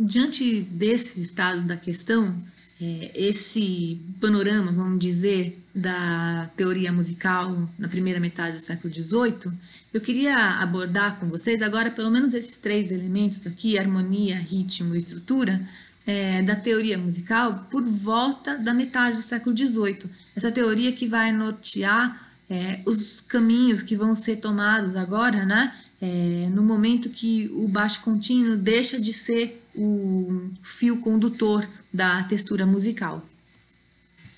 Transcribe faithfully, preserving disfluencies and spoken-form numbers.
Diante desse estado da questão, é, esse panorama, vamos dizer, da teoria musical na primeira metade do século dezoito, eu queria abordar com vocês agora pelo menos esses três elementos aqui, harmonia, ritmo e estrutura, é, da teoria musical por volta da metade do século dezoito. Essa teoria que vai nortear é, os caminhos que vão ser tomados agora, né? É, no momento que o baixo contínuo deixa de ser o fio condutor da textura musical.